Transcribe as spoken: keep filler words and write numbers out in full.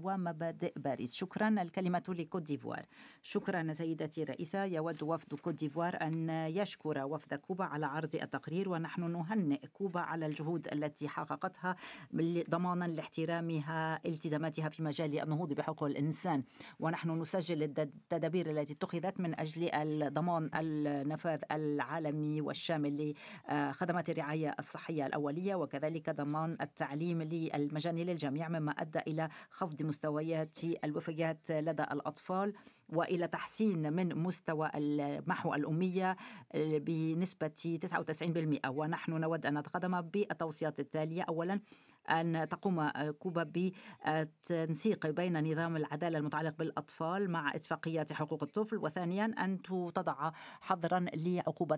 ومبادئ باريس. شكرا. الكلمة لكوت ديفوار. شكرا سيدتي الرئيسة. يود وفد كوت ديفوار أن يشكر وفد كوبا على عرض التقرير، ونحن نهنئ كوبا على الجهود التي حققتها ضمانا لاحترامها التزاماتها في مجال النهوض بحقوق الإنسان، ونحن نسجل التدابير التي اتخذت من أجل ضمان النفاذ العالمي والشامل لخدمات الرعاية الصحية الأولية، وكذلك ضمان التعليم للمجاني للجميع، مما أدى إلى خفض مستويات الوفيات لدى الأطفال وإلى تحسين من مستوى محو الأمية بنسبة تسعة وتسعين بالمئة. ونحن نود أن نتقدم بالتوصيات التالية: أولا، أن تقوم كوبا بتنسيق بين نظام العدالة المتعلق بالأطفال مع اتفاقيات حقوق الطفل، وثانيا أن تضع حظرا لعقوبة